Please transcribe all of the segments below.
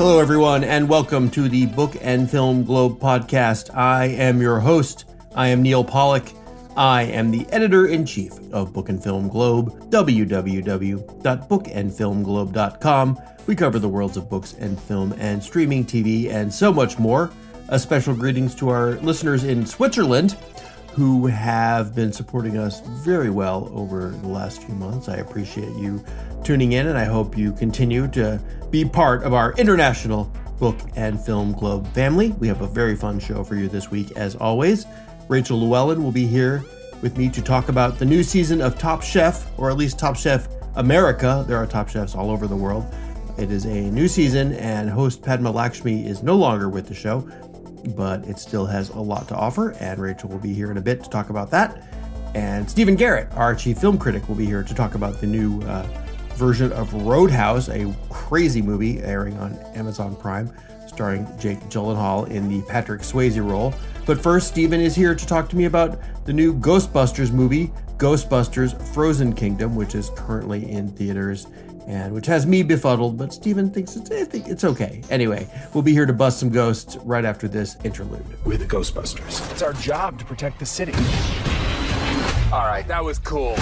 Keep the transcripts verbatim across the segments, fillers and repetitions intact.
Hello, everyone, and welcome to the Book and Film Globe podcast. I am your host. I am Neil Pollack. I am the editor-in-chief of Book and Film Globe, w w w dot book and film globe dot com. We cover the worlds of books and film and streaming T V and so much more. A special greetings to our listeners in Switzerland who have been supporting us very well over the last few months. I appreciate you tuning in, and I hope you continue to be part of our international Book and Film Globe family. We have a very fun show for you this week, as always. Rachel Llewellyn will be here with me to talk about the new season of Top Chef, or at least Top Chef America. There are Top Chefs all over the world. It is a new season, and host Padma Lakshmi is no longer with the show, but it still has a lot to offer, and Rachel will be here in a bit to talk about that. And Stephen Garrett, our chief film critic, will be here to talk about the new uh, version of Roadhouse, a crazy movie airing on Amazon Prime, starring Jake Gyllenhaal in the Patrick Swayze role. But first, Stephen is here to talk to me about the new Ghostbusters movie, Ghostbusters Frozen Kingdom, which is currently in theaters and which has me befuddled, but Stephen thinks it's, I think it's okay. Anyway, we'll be here to bust some ghosts right after this interlude. We're the Ghostbusters. It's our job to protect the city. All right, that was cool.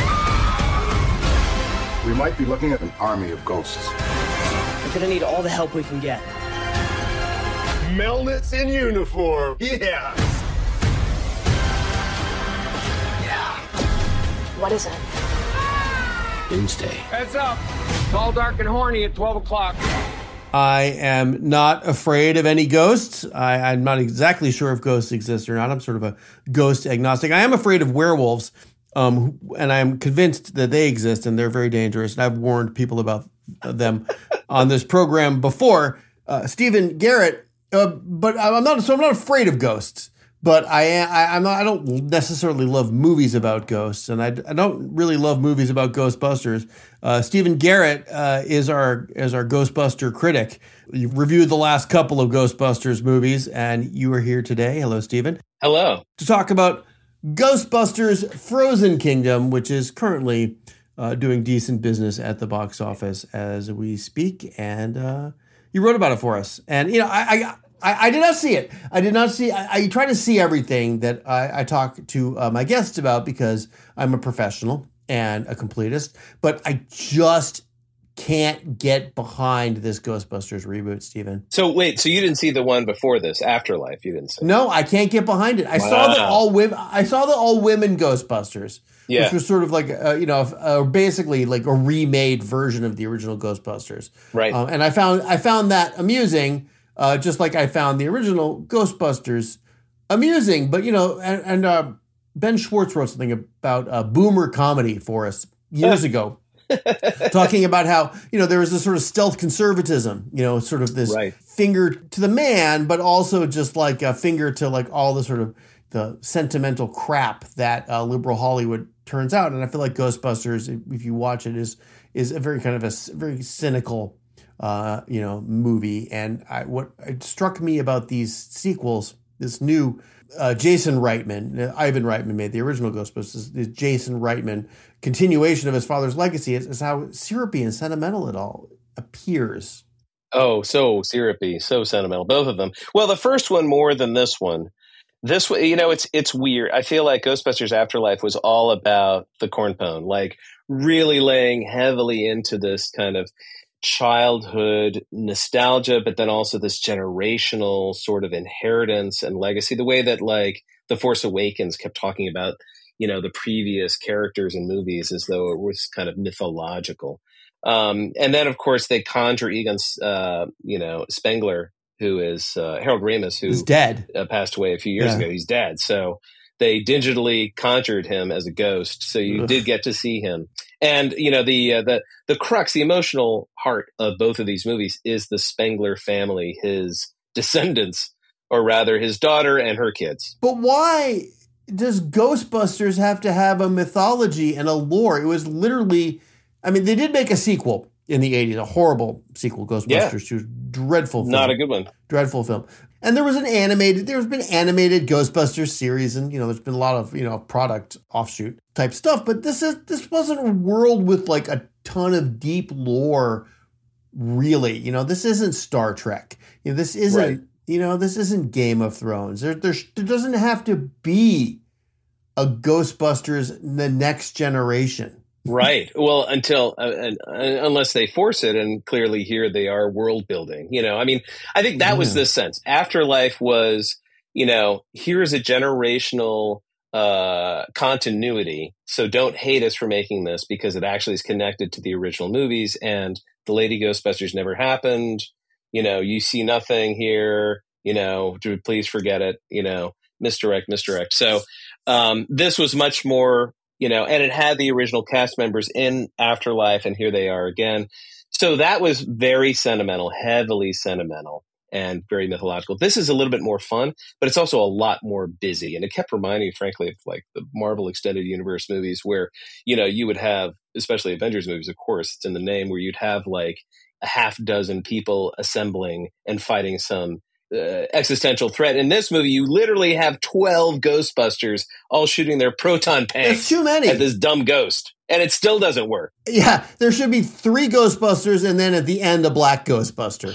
We might be looking at an army of ghosts. We're gonna need all the help we can get. Melnitz in uniform. Yeah. Yeah. What is it? Doomsday. Heads up. Tall, dark, and horny at twelve o'clock. I am not afraid of any ghosts. I, I'm not exactly sure if ghosts exist or not. I'm sort of a ghost agnostic. I am afraid of werewolves, um, and I'm convinced that they exist and they're very dangerous. And I've warned people about them on this program before. Uh, Stephen Garrett, uh, but I'm not. So I'm not afraid of ghosts. But I, I, I'm not, I don't necessarily love movies about ghosts, and I, I don't really love movies about Ghostbusters. Uh, Stephen Garrett uh, is our is our Ghostbuster critic. You've reviewed the last couple of Ghostbusters movies, and you are here today. Hello, Stephen. Hello. To talk about Ghostbusters Frozen Kingdom, which is currently uh, doing decent business at the box office as we speak, and uh, you wrote about it for us. And you know, I. I I, I did not see it. I did not see. I, I try to see everything that I, I talk to uh, my guests about because I'm a professional and a completist. But I just can't get behind this Ghostbusters reboot, Stephen. So wait, so you didn't see the one before this, Afterlife? You didn't see? No, I can't get behind it. I wow. saw the all women. I saw the all women Ghostbusters, yeah. which was sort of like a, you know, uh, basically like a remade version of the original Ghostbusters. Right. Um, and I found I found that amusing. Uh, just like I found the original Ghostbusters amusing. But, you know, and, and uh, Ben Schwartz wrote something about uh, boomer comedy for us years ago, talking about how, you know, there was this sort of stealth conservatism, you know, sort of this right. finger to the man, but also just like a finger to like all the sort of the sentimental crap that uh, liberal Hollywood turns out. And I feel like Ghostbusters, if you watch it, is is a very kind of a very cynical Uh, you know, movie. And I, what it struck me about these sequels, this new uh, Jason Reitman, uh, Ivan Reitman made the original Ghostbusters, this Jason Reitman continuation of his father's legacy is, is how syrupy and sentimental it all appears. Oh, so syrupy, so sentimental, both of them. Well, the first one more than this one. This way, you know, it's it's weird. I feel like Ghostbusters Afterlife was all about the cornpone, like really laying heavily into this kind of childhood nostalgia, but then also this generational sort of inheritance and legacy, the way that like The Force Awakens kept talking about, you know, the previous characters in movies as though it was kind of mythological. Um, and then, of course, they conjure Egon, uh, you know, Spengler, who is uh, Harold Ramis, who is dead, uh, passed away a few years yeah. ago. He's dead. So they digitally conjured him as a ghost. So you Ugh. did get to see him. And, you know, the, uh, the, the crux, the emotional heart of both of these movies is the Spengler family, his descendants, or rather his daughter and her kids. But why does Ghostbusters have to have a mythology and a lore? It was literally, I mean, they did make a sequel in the eighties, a horrible sequel, Ghostbusters two, yeah. dreadful film. Not a good one. Dreadful film. And there was an animated, there's been animated Ghostbusters series, and, you know, there's been a lot of, you know, product offshoot type stuff. But this is, this wasn't a world with like a ton of deep lore really. You know, this isn't Star Trek. You know, this isn't, right. you know, this isn't Game of Thrones. There, there, there doesn't have to be a Ghostbusters The Next Generation. Right. Well, until uh, uh, unless they force it, and clearly here they are world building. You know, I mean, I think that yeah. was the sense. Afterlife was, you know, here's a generational uh, continuity. So don't hate us for making this because it actually is connected to the original movies. And the Lady Ghostbusters never happened. You know, you see nothing here. You know, please forget it. You know, misdirect, misdirect. So um, this was much more. You know, and it had the original cast members in Afterlife, and here they are again. So that was very sentimental, heavily sentimental, and very mythological. This is a little bit more fun, but it's also a lot more busy. And it kept reminding me, frankly, of like the Marvel Extended Universe movies where, you know, you would have, especially Avengers movies, of course, it's in the name, where you'd have like a half dozen people assembling and fighting some Uh, existential threat. In this movie, you literally have twelve Ghostbusters all shooting their proton tanks. That's too many. At this dumb ghost. And it still doesn't work. Yeah, there should be three Ghostbusters and then at the end a black Ghostbuster.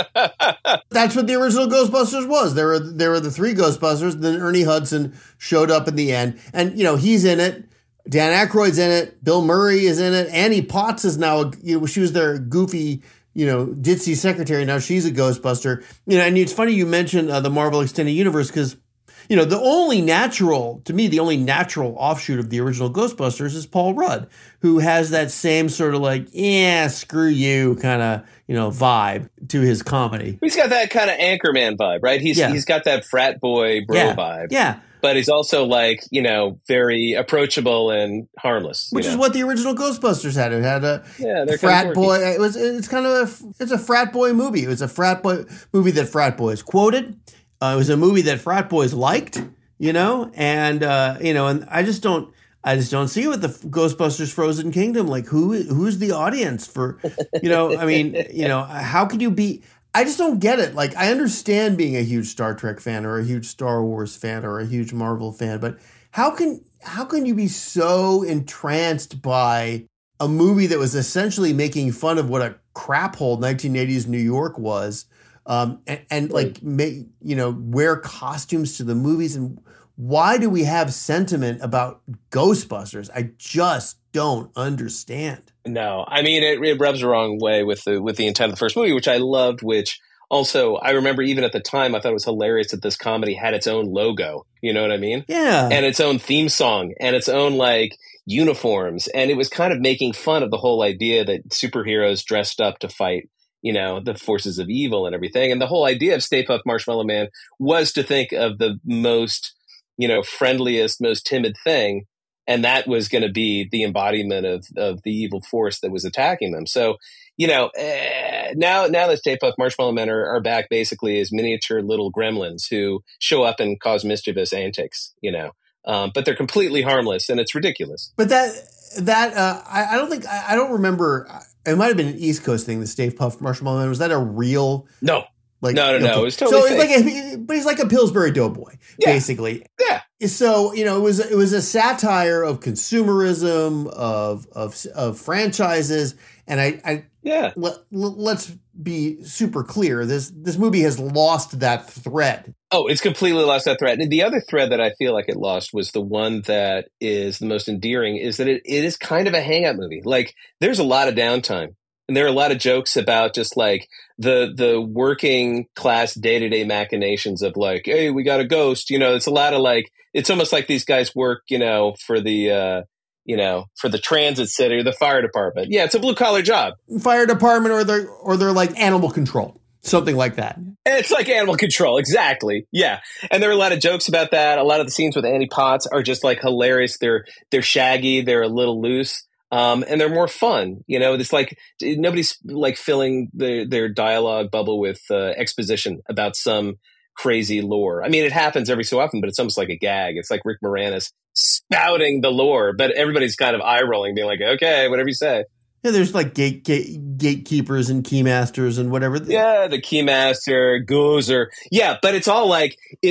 That's what the original Ghostbusters was. There were there were the three Ghostbusters, and then Ernie Hudson showed up in the end. And, you know, he's in it. Dan Aykroyd's in it. Bill Murray is in it. Annie Potts is now, you know, she was their goofy, you know, ditzy secretary. Now she's a Ghostbuster. You know, and it's funny you mentioned uh, the Marvel Extended Universe because, you know, the only natural, to me, the only natural offshoot of the original Ghostbusters is Paul Rudd, who has that same sort of like, yeah, screw you kind of, you know, vibe to his comedy. He's got that kind of Anchorman vibe, right? He's yeah. He's got that frat boy bro yeah. vibe. Yeah. But he's also like, you know, very approachable and harmless. Which you know? is what the original Ghostbusters had. It had a yeah, they're frat kind of boy. It was. It's kind of a. It's a frat boy movie. It was a frat boy movie that frat boys quoted. Uh, it was a movie that frat boys liked. You know, and uh, you know, and I just don't. I just don't see it with the Ghostbusters Frozen Kingdom. Like, who who's the audience for? You know, I mean, you know, how could you be? I just don't get it. Like, I understand being a huge Star Trek fan or a huge Star Wars fan or a huge Marvel fan, but how can how can you be so entranced by a movie that was essentially making fun of what a crap hole nineteen eighties New York was, um, and, and like make you know wear costumes to the movies? And why do we have sentiment about Ghostbusters? I just don't understand. No, I mean, it, it rubs the wrong way with the with the intent of the first movie, which I loved, which also I remember even at the time, I thought it was hilarious that this comedy had its own logo. You know what I mean? Yeah. And its own theme song and its own like uniforms. And it was kind of making fun of the whole idea that superheroes dressed up to fight, you know, the forces of evil and everything. And the whole idea of Stay Puft Marshmallow Man was to think of the most, you know, friendliest, most timid thing. And that was going to be the embodiment of, of the evil force that was attacking them. So, you know, eh, now now that Stay Puft Marshmallow Men are, are back basically as miniature little gremlins who show up and cause mischievous antics, you know. Um, but they're completely harmless, and it's ridiculous. But that, that uh, I, I don't think, I, I don't remember, it might have been an East Coast thing, the Stay Puft Marshmallow Man. Was that a real... No. Like, no, no, okay. no. It was totally so fake. It's like a, but he's like a Pillsbury Doughboy, yeah. basically. Yeah. So, you know, it was it was a satire of consumerism, of of of franchises, and I, I yeah. Let, let's be super clear. This this movie has lost that thread. Oh, it's completely lost that thread. And the other thread that I feel like it lost was the one that is the most endearing, is that it, it is kind of a hangout movie. Like, there's a lot of downtime. And there are a lot of jokes about just like the the working class day-to-day machinations of like, hey, we got a ghost. You know, it's a lot of like, it's almost like these guys work, you know, for the, uh, you know, for the transit city or the fire department. Yeah, it's a blue collar job. Fire department, or they're, or they're like animal control, something like that. It's like animal control. Exactly. Yeah. And there are a lot of jokes about that. A lot of the scenes with Annie Potts are just like hilarious. They're, they're shaggy. They're a little loose. Um, and they're more fun, you know, it's like nobody's like filling the, their dialogue bubble with uh, exposition about some crazy lore. I mean, it happens every so often, but it's almost like a gag. It's like Rick Moranis spouting the lore, but everybody's kind of eye rolling, being like, okay, whatever you say. Yeah, there's like gate, gate gatekeepers and keymasters and whatever. Yeah, the keymaster, Gozer. Yeah, but it's all like, it's,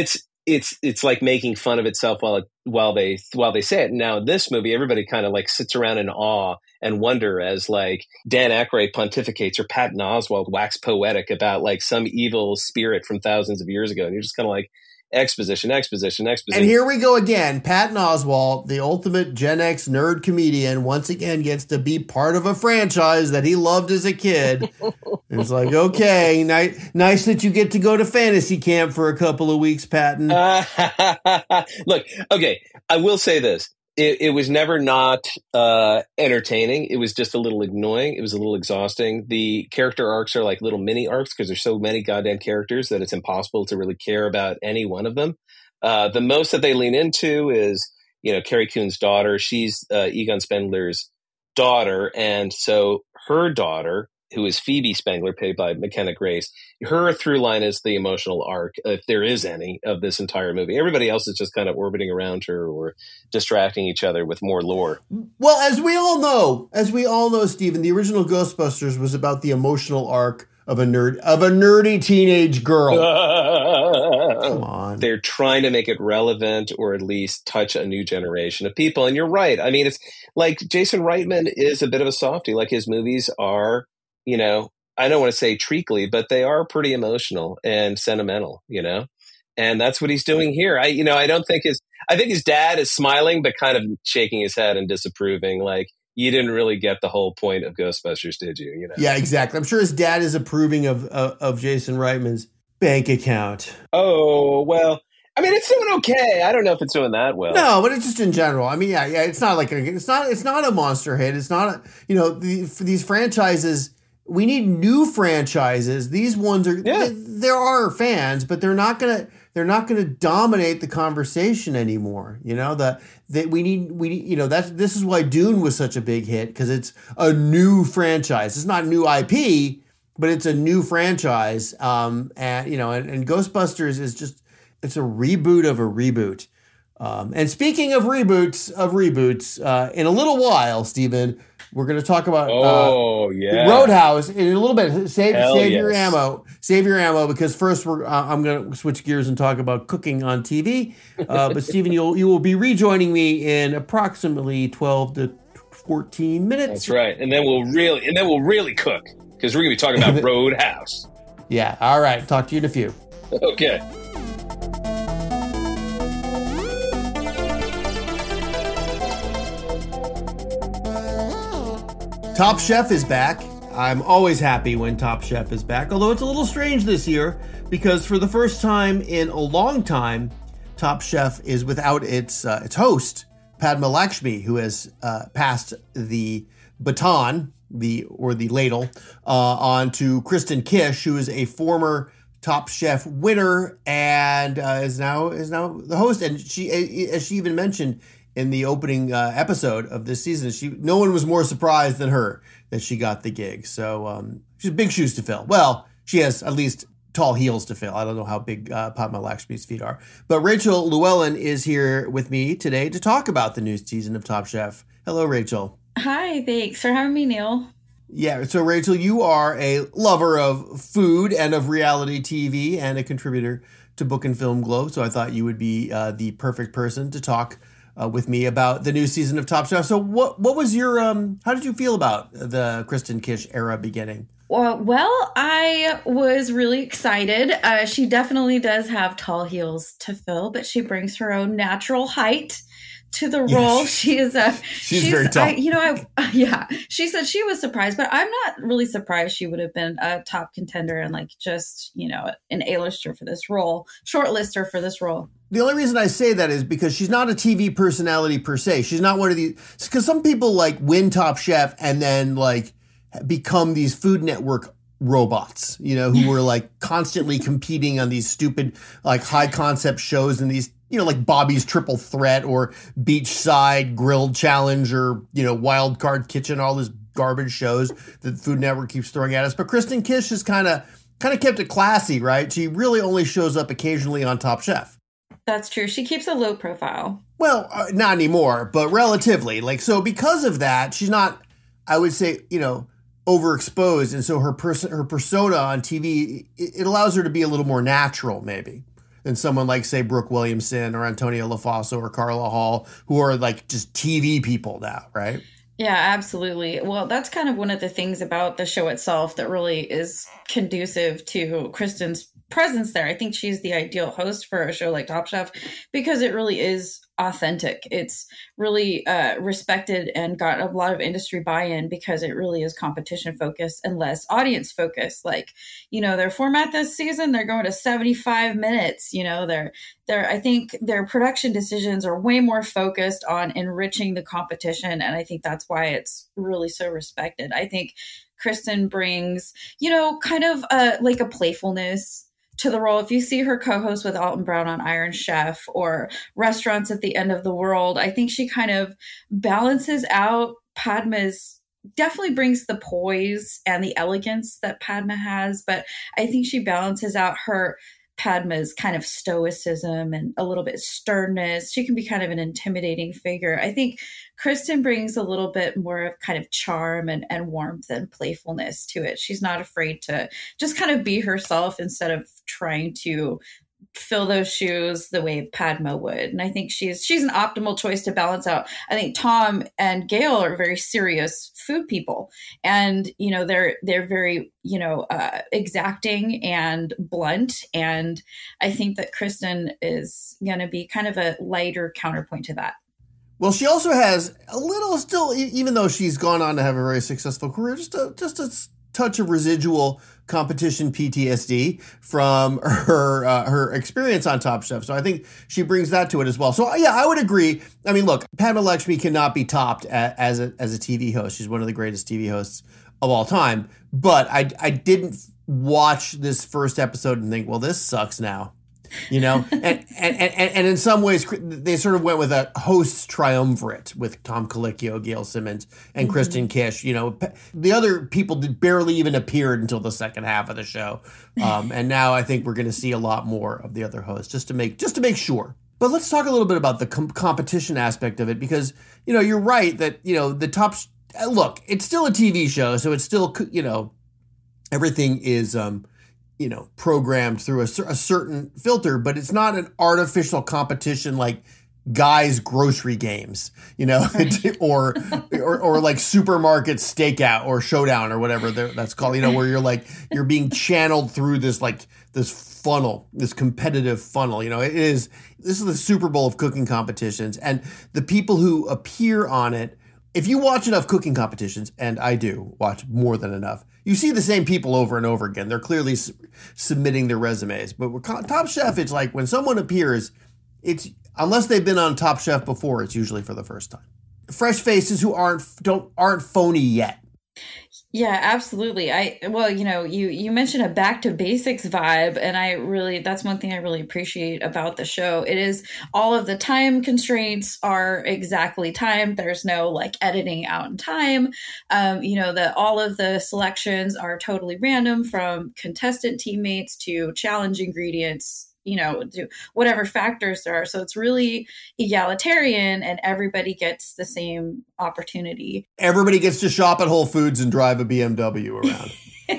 it's it's like making fun of itself while it, while they while they say it. Now in this movie, everybody kind of like sits around in awe and wonder as like Dan Aykroyd pontificates or Patton Oswalt wax poetic about like some evil spirit from thousands of years ago, and you're just kind of like exposition, exposition, exposition. And here we go again. Patton Oswalt, the ultimate Gen X nerd comedian, once again gets to be part of a franchise that he loved as a kid. It's like, okay, nice, nice that you get to go to fantasy camp for a couple of weeks, Patton. Uh, look, okay, I will say this. It, it was never not uh, entertaining. It was just a little annoying. It was a little exhausting. The character arcs are like little mini arcs because there's so many goddamn characters that it's impossible to really care about any one of them. Uh, the most that they lean into is, you know, Carrie Coon's daughter. She's uh, Egon Spengler's daughter. And so her daughter, who is Phoebe Spengler, played by McKenna Grace, her through line is the emotional arc, if there is any, of this entire movie. Everybody else is just kind of orbiting around her or distracting each other with more lore. Well, as we all know, as we all know, Stephen, the original Ghostbusters was about the emotional arc of a nerd, of a nerdy teenage girl. Come on. They're trying to make it relevant or at least touch a new generation of people. And you're right. I mean, it's like Jason Reitman is a bit of a softie. Like his movies are, you know, I don't want to say treacly, but they are pretty emotional and sentimental, you know, and that's what he's doing here. I, you know, I don't think his, I think his dad is smiling, but kind of shaking his head and disapproving. Like, you didn't really get the whole point of Ghostbusters, did you? You know? Yeah, exactly. I'm sure his dad is approving of, of, of Jason Reitman's bank account. Oh, well, I mean, it's doing okay. I don't know if it's doing that well. No, but it's just in general. I mean, yeah, yeah, it's not like a, it's not, it's not a monster hit. It's not, a, you know, the, for these franchises, we need new franchises. These ones are, yeah. they, there are fans, but they're not going to, they're not going to dominate the conversation anymore. You know, the, that we need, we need, you know, that's, this is why Dune was such a big hit, because it's a new franchise. It's not new I P, but it's a new franchise. Um, and, you know, and, and Ghostbusters is just, it's a reboot of a reboot. Um, and speaking of reboots of reboots, uh, in a little while, Stephen, we're going to talk about oh uh, yeah Roadhouse in a little bit. Save, save yes. your ammo, save your ammo, because first we're uh, I'm going to switch gears and talk about cooking on T V. Uh, but Stephen, you'll you will be rejoining me in approximately twelve to fourteen minutes. That's right, and then we'll really and then we'll really cook, because we're going to be talking about Roadhouse. Yeah. All right. Talk to you in a few. Okay. Top Chef is back. I'm always happy when Top Chef is back, although it's a little strange this year because for the first time in a long time, Top Chef is without its uh, its host, Padma Lakshmi, who has uh, passed the baton, the or the ladle, uh, on to Kristen Kish, who is a former Top Chef winner and uh, is now is now the host. And she, as she even mentioned in the opening uh, episode of this season, she no one was more surprised than her that she got the gig. So um, she's big shoes to fill. Well, she has at least tall heels to fill. I don't know how big uh, Padma Lakshmi's feet are. But Rachel Llewellyn is here with me today to talk about the new season of Top Chef. Hello, Rachel. Hi, thanks for having me, Neil. Yeah, so Rachel, you are a lover of food and of reality T V and a contributor to Book and Film Globe. So I thought you would be uh, the perfect person to talk Uh, with me about the new season of Top Chef. So what what was your, um, how did you feel about the Kristen Kish era beginning? Well, well I was really excited. Uh, she definitely does have tall heels to fill, but she brings her own natural height to the role. Yes. She is a, she's, she's very tall. I, you know, I, yeah, she said she was surprised, but I'm not really surprised she would have been a top contender and like just, you know, an A-lister for this role, shortlister for this role. The only reason I say that is because she's not a T V personality per se. She's not one of these, because some people like win Top Chef and then like become these Food Network robots, you know, who were like constantly competing on these stupid like high concept shows and these, you know, like Bobby's Triple Threat or Beachside Grilled Challenge or, you know, Wild Card Kitchen, all these garbage shows that Food Network keeps throwing at us. But Kristen Kish has kind of kind of kept it classy, right? She really only shows up occasionally on Top Chef. That's true. She keeps a low profile. Well, uh, not anymore, but relatively. Like, so because of that, she's not, I would say, you know, overexposed. And so her person, her persona on T V, it, it allows her to be a little more natural, maybe. than someone like, say, Brooke Williamson or Antonia Lofaso or Carla Hall, who are like just T V people now, right? Yeah, absolutely. Well, that's kind of one of the things about the show itself that really is conducive to Kristen's presence there. I think she's the ideal host for a show like Top Chef because it really is authentic. It's really uh, respected and got a lot of industry buy-in because it really is competition focused and less audience focused. Like, you know, their format this season, they're going to seventy-five minutes. You know, they're they're I think their production decisions are way more focused on enriching the competition, and I think that's why it's really so respected. I think Kristen brings, you know, kind of a, like a playfulness to the role. If you see her co-host with Alton Brown on Iron Chef or Restaurants at the End of the World, I think she kind of balances out Padma's, definitely brings the poise and the elegance that Padma has, but I think she balances out her Padma's kind of stoicism and a little bit sternness. She can be kind of an intimidating figure. I think Kristen brings a little bit more of kind of charm and, and warmth and playfulness to it. She's not afraid to just kind of be herself instead of trying to fill those shoes the way Padma would. And I think she's she's an optimal choice to balance out. I think Tom and Gail are very serious food people, and you know they're they're very you know uh, exacting and blunt. And I think that Kristen is going to be kind of a lighter counterpoint to that. Well, she also has a little still, even though she's gone on to have a very successful career, just a just a touch of residual competition P T S D from her uh, her experience on Top Chef. So I think she brings that to it as well. So yeah, I would agree. I mean, look, Padma Lakshmi cannot be topped a, as a as a T V host. She's one of the greatest T V hosts of all time. But I I didn't watch this first episode and think, well, this sucks now. You know, and, and, and, and in some ways, they sort of went with a hosts triumvirate with Tom Colicchio, Gail Simmons, and mm-hmm. Kristen Kish. You know, the other people did barely even appeared until the second half of the show. Um, and now I think we're going to see a lot more of the other hosts just to make just to make sure. But let's talk a little bit about the com- competition aspect of it, because, you know, you're right that, you know, the top sh- look, it's still a T V show. So it's still, you know, everything is um you know, programmed through a, a certain filter, but it's not an artificial competition like guys' grocery games, you know, or, or or like supermarket stakeout or showdown or whatever that's called, you know, where you're like, you're being channeled through this, like this funnel, this competitive funnel, you know, it is, this is the Super Bowl of cooking competitions, and the people who appear on it, if you watch enough cooking competitions, and I do watch more than enough, you see the same people over and over again. They're clearly su- submitting their resumes. But with Top Chef, it's like when someone appears, it's unless they've been on Top Chef before, it's usually for the first time. Fresh faces who aren't don't aren't phony yet. Yeah, absolutely. I well, you know, you you mentioned a back to basics vibe, and I really that's one thing I really appreciate about the show. It is all of the time constraints are exactly timed. There's no like editing out in time. Um, you know, that all of the selections are totally random, from contestant teammates to challenge ingredients, you know, do whatever factors there are. So it's really egalitarian and everybody gets the same opportunity. Everybody gets to shop at Whole Foods and drive a B M W around.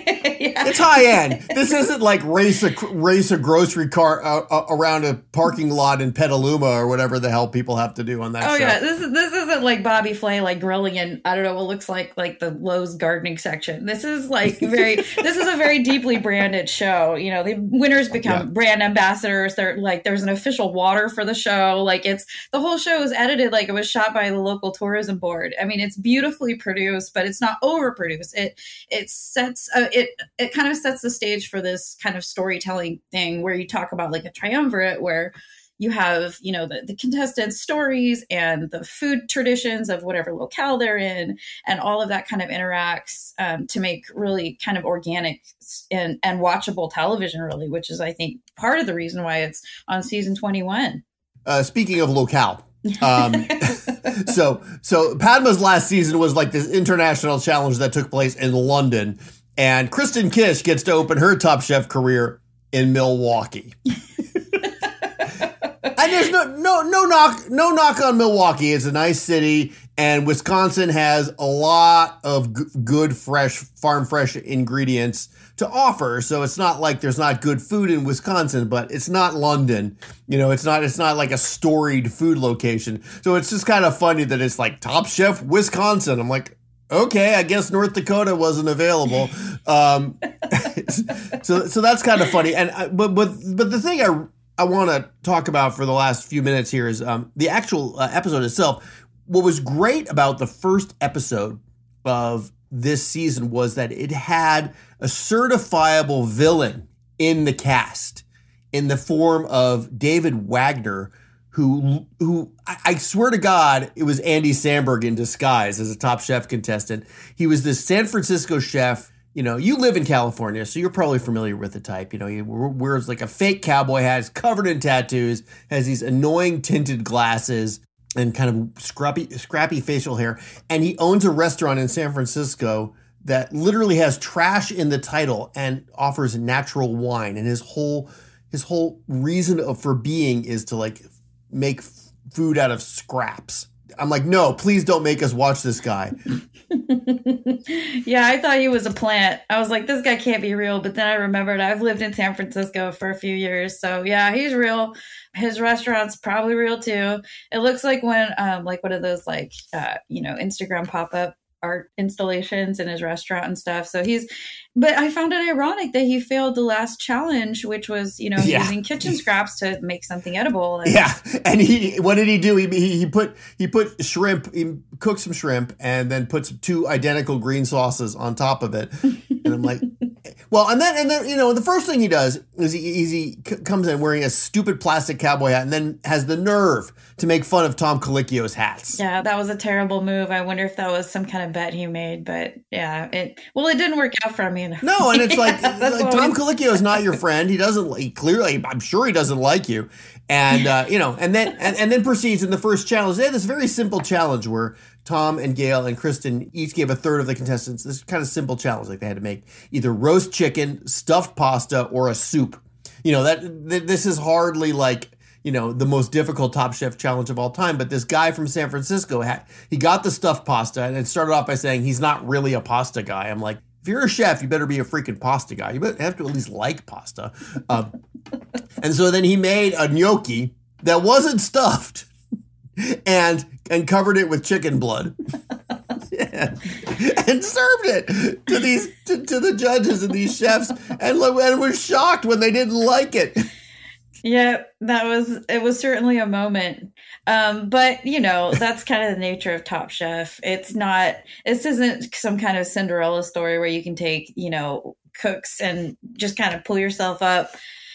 Yeah. It's high end. This isn't like race a race a grocery car uh, uh, around a parking lot in Petaluma or whatever the hell people have to do on that oh, show. yeah, this is this isn't like Bobby Flay like grilling in, I don't know what looks like like the Lowe's gardening section. This is like very this is a very deeply branded show. You know, the winners become yeah. brand ambassadors. They're like there's an official water for the show. Like it's the whole show is edited like it was shot by the local tourism board. I mean, it's beautifully produced, but it's not overproduced. It it sets uh, it it kind of sets the stage for this kind of storytelling thing where you talk about like a triumvirate where you have, you know, the, the contestants' stories and the food traditions of whatever locale they're in, and all of that kind of interacts um, to make really kind of organic and, and watchable television, really, which is, I think, part of the reason why it's on season twenty-one. Uh, speaking of locale. um, so, so Padma's last season was like this international challenge that took place in London. And Kristen Kish gets to open her Top Chef career in Milwaukee. And there's no no no knock no knock on Milwaukee. It's a nice city. And Wisconsin has a lot of g- good, fresh, farm fresh ingredients to offer. So it's not like there's not good food in Wisconsin, but it's not London. You know, it's not it's not like a storied food location. So it's just kind of funny that it's like Top Chef Wisconsin. I'm like, okay, I guess North Dakota wasn't available. Um, so so that's kind of funny. And I, but but but the thing I I want to talk about for the last few minutes here is um, the actual uh, episode itself. What was great about the first episode of this season was that it had a certifiable villain in the cast in the form of David Wagner, who, who I swear to God, it was Andy Samberg in disguise as a Top Chef contestant. He was this San Francisco chef. You know, you live in California, so you're probably familiar with the type. You know, he wears like a fake cowboy hat, is covered in tattoos, has these annoying tinted glasses, and kind of scrappy, scrappy facial hair. And he owns a restaurant in San Francisco that literally has trash in the title and offers natural wine. And his whole his whole reason of, for being is to like make f- food out of scraps. I'm like, no, please don't make us watch this guy. Yeah, I thought he was a plant. I was like, this guy can't be real. But then I remembered I've lived in San Francisco for a few years. So yeah, he's real. His restaurant's probably real too. It looks like when, um, like one of those like, uh, you know, Instagram pop-up art installations in his restaurant and stuff. So he's, but I found it ironic that he failed the last challenge, which was, you know, yeah. using kitchen scraps to make something edible. And yeah. And he, what did he do? He, he, he put, he put shrimp, he cooked some shrimp and then put some two identical green sauces on top of it. And I'm like, well, and then, and then, you know, the first thing he does is he, is he c- comes in wearing a stupid plastic cowboy hat and then has the nerve to make fun of Tom Colicchio's hats. Yeah, that was a terrible move. I wonder if that was some kind of bet he made, but yeah, it, well, it didn't work out for him either. No, and it's like, yeah, like Tom Colicchio is not your friend. He doesn't like, clearly, I'm sure he doesn't like you. And, uh, you know, and then, and, and then proceeds in the first challenge. They had this very simple challenge where Tom and Gail and Kristen each gave a third of the contestants this kind of simple challenge. Like they had to make either roast chicken, stuffed pasta, or a soup. You know, that th- this is hardly like, you know, the most difficult Top Chef challenge of all time. But this guy from San Francisco, had, he got the stuffed pasta and it started off by saying he's not really a pasta guy. I'm like, if you're a chef, you better be a freaking pasta guy. You better have to at least like pasta. Um, and so then he made a gnocchi that wasn't stuffed and and covered it with chicken blood. Yeah. And served it to these to, to the judges and these chefs and, and was shocked when they didn't like it. Yeah, that was, it was certainly a moment. Um, but, you know, that's kind of the nature of Top Chef. It's not, this isn't some kind of Cinderella story where you can take, you know, cooks and just kind of pull yourself up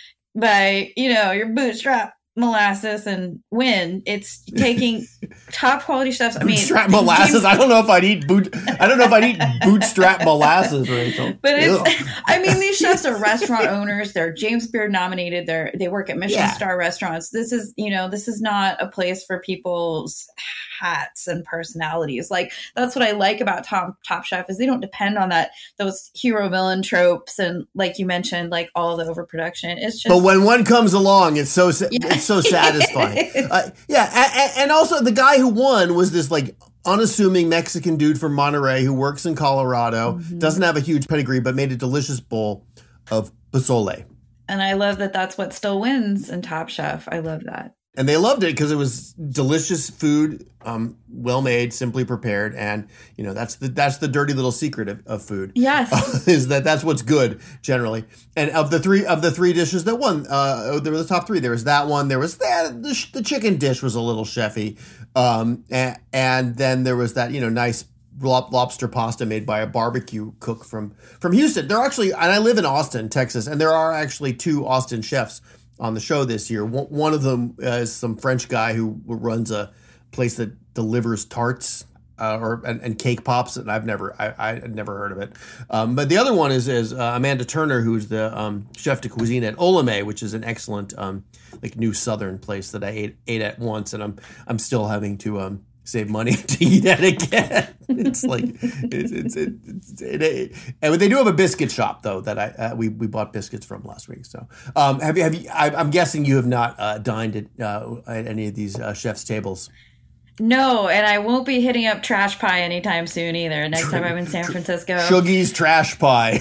by, you know, your bootstrap molasses and win. It's taking top quality chefs. I mean, bootstrap molasses. James, I don't know if I'd eat boot. I don't know if I'd eat bootstrap molasses, Rachel. But it's. I mean, these chefs are restaurant owners. They're James Beard nominated. They're they work at Michelin yeah. star restaurants. This is you know this is not a place for people's hats and personalities. Like that's what I like about Tom Top Chef is they don't depend on that those hero villain tropes and like you mentioned like all the overproduction. It's just. But when one comes along, it's so. Yeah. It's so satisfying. uh, yeah. And, and also the guy who won was this like unassuming Mexican dude from Monterey who works in Colorado, mm-hmm. doesn't have a huge pedigree, but made a delicious bowl of pozole. And I love that that's what still wins in Top Chef. I love that. And they loved it because it was delicious food, um, well made, simply prepared, and you know that's the that's the dirty little secret of, of food. Yes, uh, is that that's what's good generally. And of the three of the three dishes that won, uh, there were the top three. There was that one. There was that the, the chicken dish was a little chefy, um, and, and then there was that you know nice lobster pasta made by a barbecue cook from from Houston. There are actually, and I live in Austin, Texas, and there are actually two Austin chefs on the show this year. One of them is some French guy who runs a place that delivers tarts uh, or and, and cake pops, and I've never I I never heard of it. Um, but the other one is is uh, Amanda Turner, who's the um, chef de cuisine at Olame, which is an excellent um, like new Southern place that I ate ate at once, and I'm I'm still having to um, save money to eat at again. It's like it's it's, it's it, it, and they do have a biscuit shop though that I uh, we we bought biscuits from last week. So um, have you have you? I, I'm guessing you have not uh, dined at, uh, at any of these uh, chefs' tables. No, and I won't be hitting up Trash Pie anytime soon either. Next time I'm in San Francisco. Shuggy's Trash Pie.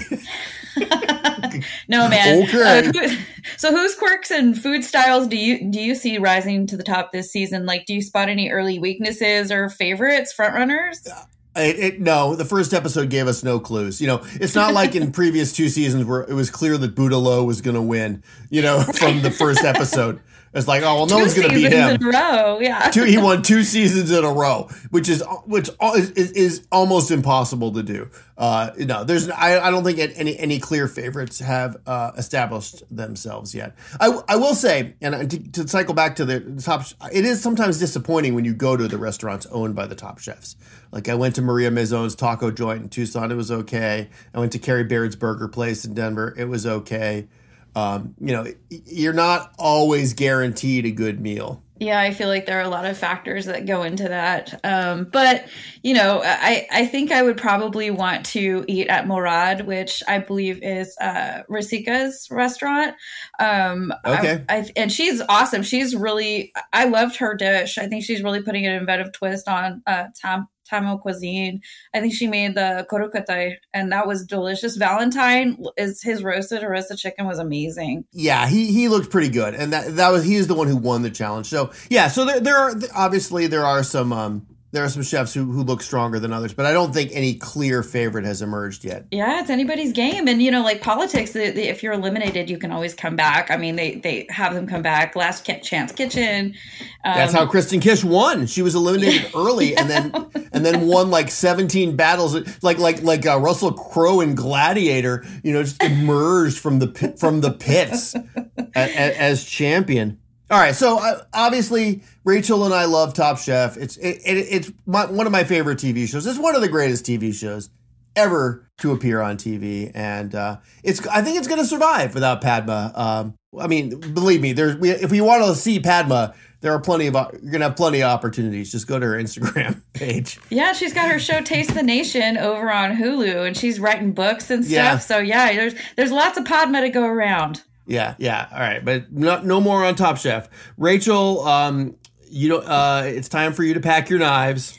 No, man. Okay. Uh, who, so whose quirks and food styles do you do you see rising to the top this season? Like, do you spot any early weaknesses or favorites, frontrunners? It, it, no, the first episode gave us no clues. You know, it's not like in previous two seasons where it was clear that Boudreaux was going to win, you know, from the first episode. It's like, oh, well, no two one's going to beat him. In a row, yeah. Two, he won two seasons in a row, which is which is, is almost impossible to do. Uh, no, there's I, I don't think any any clear favorites have uh, established themselves yet. I, I will say, and to, to cycle back to the top, it is sometimes disappointing when you go to the restaurants owned by the top chefs. Like I went to Maria Mezon's taco joint in Tucson, it was okay. I went to Carrie Baird's burger place in Denver, it was okay. Um, you know, you're not always guaranteed a good meal. Yeah, I feel like there are a lot of factors that go into that. Um, but, you know, I, I think I would probably want to eat at Morad, which I believe is uh, Rasika's restaurant. Um, okay. I, I, and she's awesome. She's really, I loved her dish. I think she's really putting an inventive twist on uh, Tam. Tamil cuisine. I think she made the korukatai, and that was delicious. Valentine is his roasted harissa chicken was amazing. Yeah, he he looked pretty good, and that that was he is the one who won the challenge. So yeah, so there there are obviously there are some um there are some chefs who who look stronger than others, but I don't think any clear favorite has emerged yet. Yeah, it's anybody's game, and you know, like politics, the, the, if you're eliminated, you can always come back. I mean, they they have them come back. Last Chance Kitchen. Um, That's how Kristen Kish won. She was eliminated early, and then and then won like seventeen battles, like like like uh, Russell Crowe in Gladiator. You know, just emerged from the pit, from the pits as, as champion. All right, so uh, obviously Rachel and I love Top Chef. It's it, it, it's my, one of my favorite T V shows. It's one of the greatest T V shows ever to appear on T V, and uh, it's I think it's going to survive without Padma. Um, I mean, believe me, there's we, if you want to see Padma, there are plenty of you're going to have plenty of opportunities. Just go to her Instagram page. Yeah, she's got her show Taste the Nation over on Hulu, and she's writing books and stuff. Yeah. So yeah, there's there's lots of Padma to go around. Yeah, yeah. All right, but no, no more on Top Chef. Rachel, um, you know, uh, it's time for you to pack your knives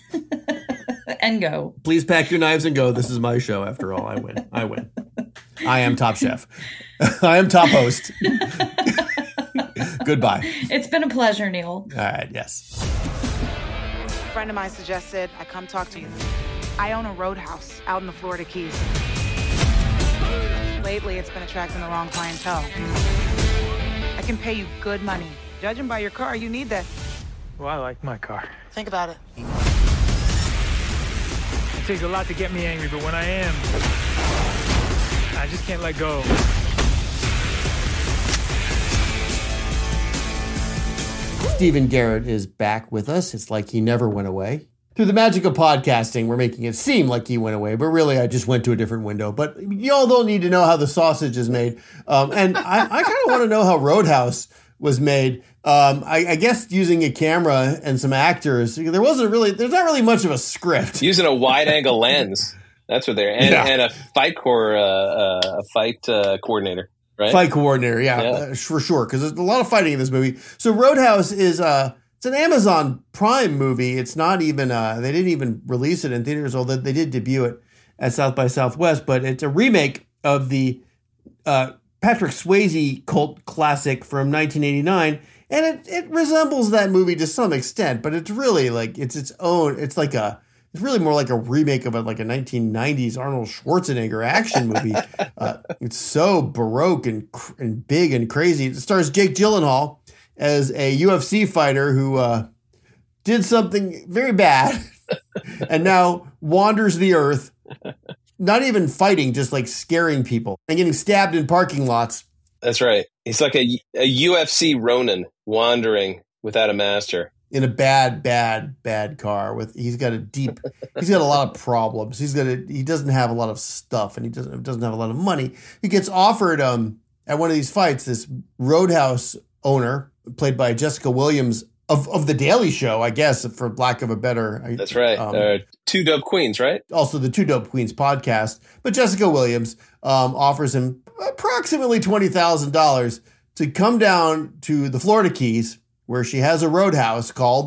and go. Please pack your knives and go. This is my show, after all. I win. I win. I am Top Chef. I am top host. Goodbye. It's been a pleasure, Neil. All right. Yes. A friend of mine suggested I come talk to you. I own a roadhouse out in the Florida Keys. Lately, it's been attracting the wrong clientele. I can pay you good money. Judging by your car, you need that. Well, I like my car. Think about it. It takes a lot to get me angry, but when I am, I just can't let go. Stephen Garrett is back with us. It's like he never went away. Through the magic of podcasting, we're making it seem like he went away, but really I just went to a different window. But y'all don't need to know how the sausage is made. Um, and I, I kind of want to know how Roadhouse was made. Um, I, I guess using a camera and some actors. There wasn't really, there's not really much of a script. Using a wide angle lens. That's what they're, and, Yeah. and a fight core, uh, uh, a fight uh, coordinator. Right? Fight coordinator, yeah, Yeah. Uh, for sure. Because there's a lot of fighting in this movie. So Roadhouse is uh, it's an Amazon Prime movie. It's not even uh, they didn't even release it in theaters, although they did debut it at South by Southwest. But it's a remake of the uh, Patrick Swayze cult classic from nineteen eighty-nine, and it it resembles that movie to some extent. But it's really like it's its own. It's like a It's really more like a remake of a, like a nineteen nineties Arnold Schwarzenegger action movie. uh, it's so baroque and cr- and big and crazy. It stars Jake Gyllenhaal as a U F C fighter who uh, did something very bad and now wanders the earth, not even fighting, just like scaring people and getting stabbed in parking lots. That's right. He's like a, a U F C Ronin wandering without a master. In a bad, bad, bad car with, he's got a deep, he's got a lot of problems. He's got a, he doesn't have a lot of stuff and he doesn't, doesn't have a lot of money. He gets offered, um, at one of these fights, this Roadhouse owner played by Jessica Williams of, of The Daily Show, I guess, for lack of a better. That's right. Um, uh, Two Dope Queens, right? Also the Two Dope Queens podcast. But Jessica Williams, um, offers him approximately twenty thousand dollars to come down to the Florida Keys, where she has a roadhouse called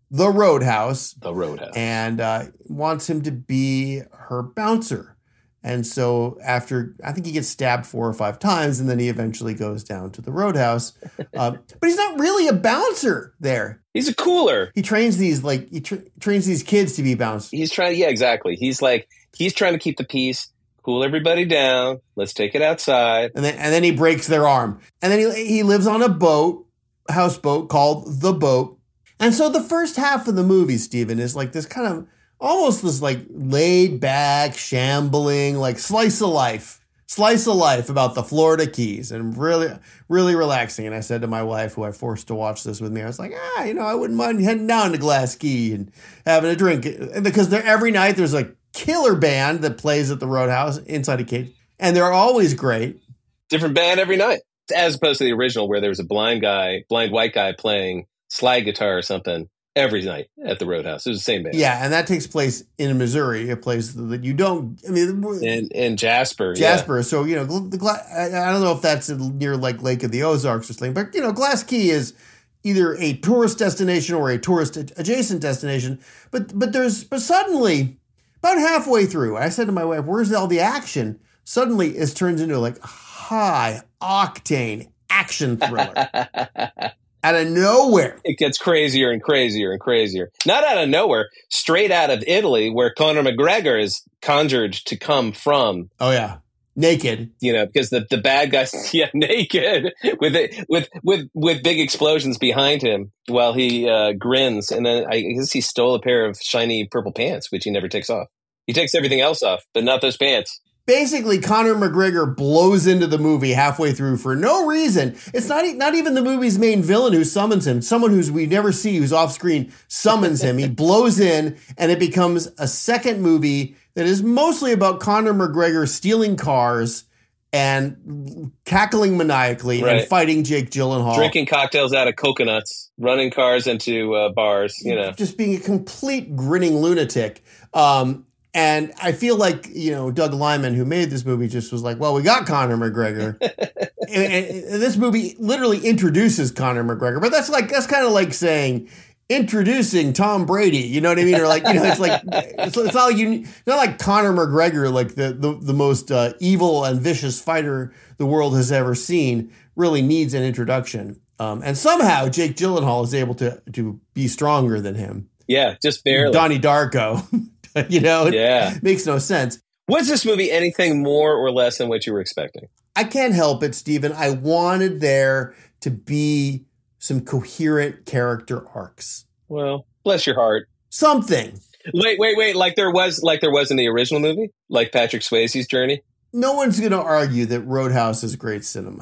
the Roadhouse. The Roadhouse. And uh, wants him to be her bouncer. And so after, I think he gets stabbed four or five times, and then he eventually goes down to the Roadhouse. Uh, but he's not really a bouncer there. He's a cooler. He trains these, like, he tra- trains these kids to be bouncers. He's trying, yeah, exactly. He's like, he's trying to keep the peace, cool everybody down. Let's take it outside. And then, and then he breaks their arm. And then he, he lives on a boat, houseboat called The Boat. And so the first half of the movie, Stephen, is like this kind of, almost this like laid back, shambling, like slice of life, slice of life about the Florida Keys, and really, really relaxing. And I said to my wife, who I forced to watch this with me, I was like, ah, you know, I wouldn't mind heading down to Glass Key and having a drink. And because there, every night there's a killer band that plays at the Roadhouse inside a cage, and they're always great. Different band every night, as opposed to the original where there was a blind guy, blind white guy playing slide guitar or something every night at the Roadhouse. It was the same band. Yeah, and that takes place in Missouri, a place that you don't, I mean... In, in Jasper, Jasper. Yeah. So, you know, the I don't know if that's near, like, Lake of the Ozarks or something, but, you know, Glass Key is either a tourist destination or a tourist-adjacent destination. But but there's, but suddenly, about halfway through, I said to my wife, where's all the action? Suddenly, it turns into, like, high-octane action thriller. Out of nowhere. It gets crazier and crazier and crazier. Not out of nowhere, straight out of Italy, where Conor McGregor is conjured to come from. Oh, yeah. Naked. You know, because the, the bad guys, yeah, naked, with it, with with with big explosions behind him while he uh, grins. And then I guess he stole a pair of shiny purple pants, which he never takes off. He takes everything else off, but not those pants. Basically, Conor McGregor blows into the movie halfway through for no reason. It's not not even the movie's main villain who summons him. Someone who's we never see, who's off screen, summons him. He blows in, and it becomes a second movie that is mostly about Conor McGregor stealing cars and cackling maniacally right. and fighting Jake Gyllenhaal. Drinking cocktails out of coconuts, running cars into uh, bars, you know. Just being a complete grinning lunatic. Um And I feel like, you know, Doug Liman, who made this movie, just was like, well, we got Conor McGregor. and, and, and this movie literally introduces Conor McGregor. But that's like, that's kind of like saying, introducing Tom Brady. You know what I mean? Or like, you know, it's like, it's, it's not like you, it's not like Conor McGregor, like the, the, the most uh, evil and vicious fighter the world has ever seen, really needs an introduction. Um, and somehow Jake Gyllenhaal is able to, to be stronger than him. Yeah, just barely. Donnie Darko. You know, it yeah. makes no sense. Was this movie anything more or less than what you were expecting? I can't help it, Stephen. I wanted there to be some coherent character arcs. Well, bless your heart. Something. Wait, wait, wait. Like there was, like there was in the original movie, like Patrick Swayze's journey. No one's going to argue that Roadhouse is great cinema.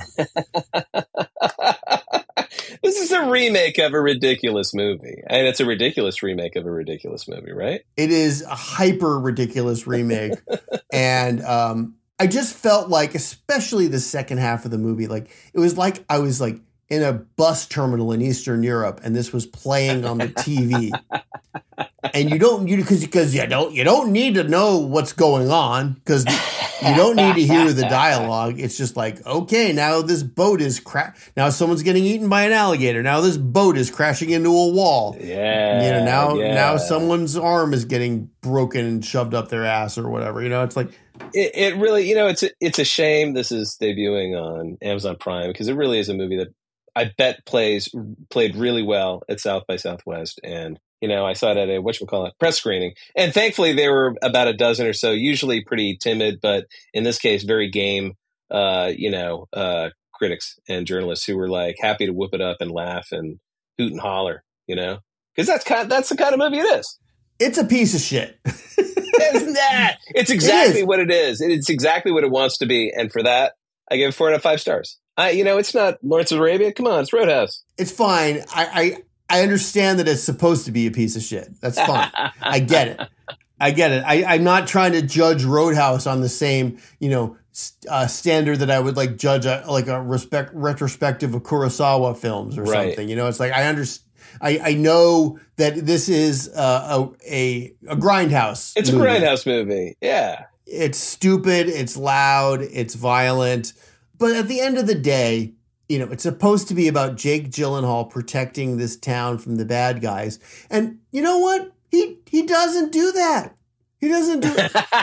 This is a remake of a ridiculous movie. And it's a ridiculous remake of a ridiculous movie, right? It is a hyper ridiculous remake. And um, I just felt like, especially the second half of the movie, like it was like I was like in a bus terminal in Eastern Europe and this was playing on the T V. And you don't, you because because you don't you don't need to know what's going on because you don't need to hear the dialogue. It's just like, okay, now this boat is cra- now someone's getting eaten by an alligator. Now this boat is crashing into a wall. Yeah, you know now yeah. now someone's arm is getting broken and shoved up their ass or whatever. You know, it's like it, it really, you know, it's a, it's a shame this is debuting on Amazon Prime because it really is a movie that I bet plays played really well at South by Southwest. And you know, I saw it at a, whatchamacallit, press screening. And thankfully, there were about a dozen or so, usually pretty timid, but in this case, very game, uh, you know, uh, critics and journalists who were like happy to whoop it up and laugh and hoot and holler, you know? Because that's kind of, that's the kind of movie it is. It's a piece of shit. Isn't that? It's exactly it what it is. It's exactly what it wants to be. And for that, I give it four out of five stars. I, you know, it's not Lawrence of Arabia. Come on, it's Roadhouse. It's fine. I, I I understand that it's supposed to be a piece of shit. That's fine. I get it. I get it. I, I'm not trying to judge Roadhouse on the same, you know, uh, standard that I would like judge a, like a respect retrospective of Kurosawa films or right. something. You know, it's like I understand. I, I know that this is uh, a, a a grindhouse. It's movie. a grindhouse movie. Yeah. It's stupid. It's loud. It's violent. But at the end of the day, you know, it's supposed to be about Jake Gyllenhaal protecting this town from the bad guys. And you know what? He he doesn't do that. He doesn't do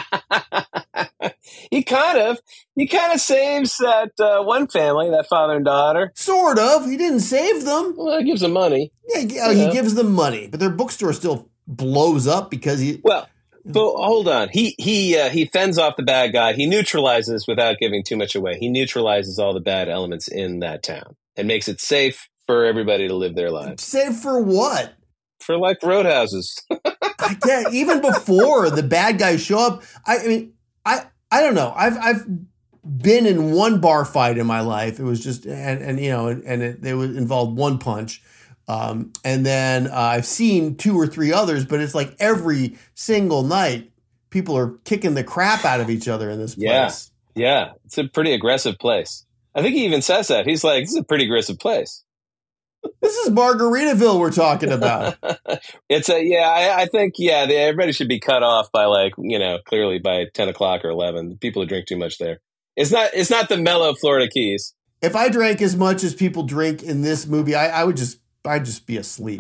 it. he kind of, he kind of saves that uh, one family, that father and daughter. Sort of. He didn't save them. Well, he gives them money. Yeah, he, uh, he gives them money, but their bookstore still blows up because he. Well, but hold on. He he uh, he fends off the bad guy. He neutralizes without giving too much away. He neutralizes all the bad elements in that town and makes it safe for everybody to live their lives. Safe for what? For like roadhouses. I get even before the bad guys show up. I, I mean, I I don't know. I've I've been in one bar fight in my life. It was just and and you know and, and it, it was involved one punch. Um, and then uh, I've seen two or three others, but it's like every single night people are kicking the crap out of each other in this place. Yeah, yeah. It's a pretty aggressive place. I think he even says that. He's like, this is a pretty aggressive place. This is Margaritaville we're talking about. It's a, yeah, I, I think, yeah, they, everybody should be cut off by like, you know, clearly by ten o'clock or eleven. People who drink too much there. It's not, it's not the mellow Florida Keys. If I drank as much as people drink in this movie, I, I would just, I'd just be asleep.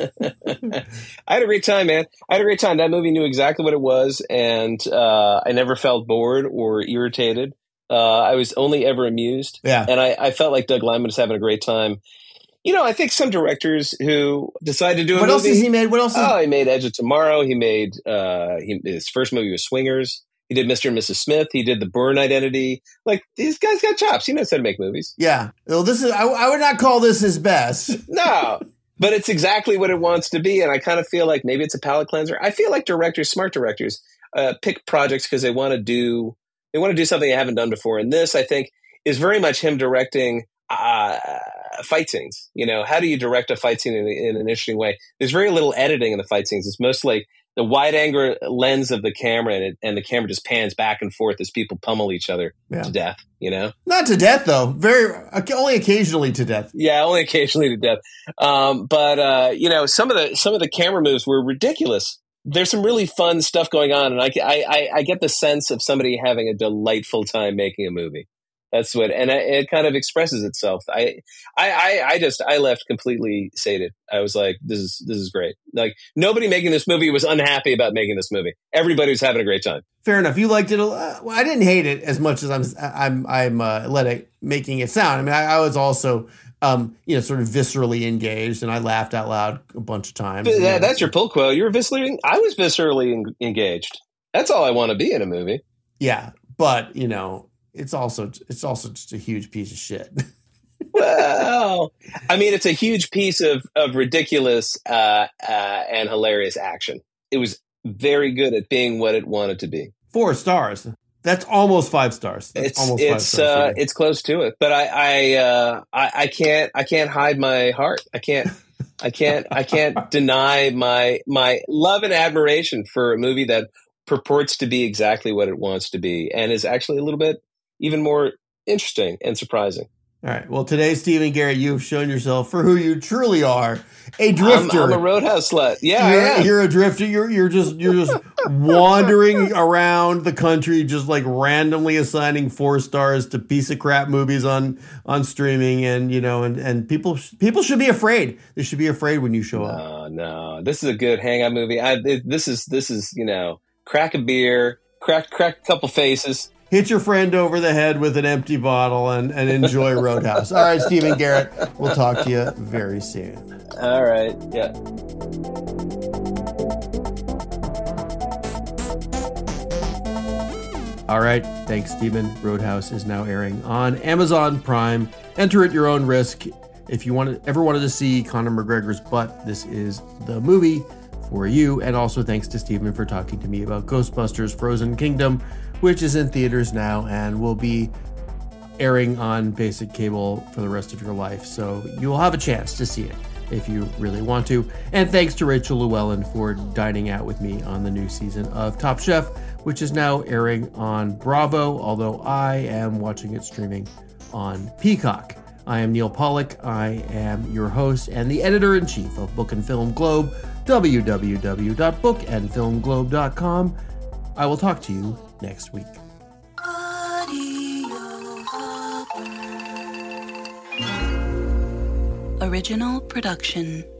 I had a great time, man. I had a great time. That movie knew exactly what it was, and uh, I never felt bored or irritated. Uh, I was only ever amused. Yeah. And I, I felt like Doug Liman was having a great time. You know, I think some directors who decide to do a what movie. What else has he made? What else? Oh, he made Edge of Tomorrow. He made uh, he, his first movie was Swingers. He did Mister and Missus Smith. He did The Bourne Identity. Like, these guys got chops. He knows how to make movies. Yeah. Well, this is. I, I would not call this his best. No, but it's exactly what it wants to be. And I kind of feel like maybe it's a palate cleanser. I feel like directors, smart directors, uh, pick projects because they want to do they want to do something they haven't done before. And this, I think, is very much him directing uh, fight scenes. You know, how do you direct a fight scene in, in an interesting way? There's very little editing in the fight scenes. It's mostly like the wide angle lens of the camera, and, it, and the camera just pans back and forth as people pummel each other yeah. to death, you know? Not to death, though. Very only occasionally to death. Yeah, only occasionally to death. Um, but, uh, you know, some of the some of the camera moves were ridiculous. There's some really fun stuff going on, and I, I, I get the sense of somebody having a delightful time making a movie. That's what, and it kind of expresses itself. I, I, I just, I left completely sated. I was like, this is, this is great. Like, nobody making this movie was unhappy about making this movie. Everybody was having a great time. Fair enough. You liked it. A lot. Well, I didn't hate it as much as I'm, I'm, I'm uh, let it, making it sound. I mean, I, I was also, um, you know, sort of viscerally engaged, and I laughed out loud a bunch of times. That, you know. That's your pull quote. You're viscerally. I was viscerally en- engaged. That's all I want to be in a movie. Yeah, but you know. It's also it's also just a huge piece of shit. Well, I mean, it's a huge piece of of ridiculous uh, uh, and hilarious action. It was very good at being what it wanted to be. Four stars. That's almost five stars. That's it's almost five it's stars uh, it's close to it, but I I, uh, I I can't I can't hide my heart. I can't I can't I can't deny my my love and admiration for a movie that purports to be exactly what it wants to be and is actually a little bit even more interesting and surprising. All right. Well, today, Stephen Garrett, you've shown yourself for who you truly are, a drifter. I'm, I'm a roadhouse slut. Yeah, you're, I am. You're a drifter. You're you're just you're just wandering around the country, just like randomly assigning four stars to piece of crap movies on on streaming, and you know, and and people people should be afraid. They should be afraid when you show no, up. No, no, this is a good hangout movie. I, it, this is this is you know, crack a beer, crack crack a couple faces. Hit your friend over the head with an empty bottle and, and enjoy Roadhouse. All right, Stephen Garrett, we'll talk to you very soon. All right, yeah. All right, thanks, Stephen. Roadhouse is now airing on Amazon Prime. Enter at your own risk. If you wanted, ever wanted to see Conor McGregor's butt, this is the movie for you. And also thanks to Stephen for talking to me about Ghostbusters Frozen Kingdom, which is in theaters now and will be airing on basic cable for the rest of your life. So you'll have a chance to see it if you really want to. And thanks to Rachel Llewellyn for dining out with me on the new season of Top Chef, which is now airing on Bravo, although I am watching it streaming on Peacock. I am Neil Pollack. I am your host and the editor-in-chief of Book and Film Globe, w w w dot book and film globe dot com. I will talk to you next week. Audio Hopper. original production.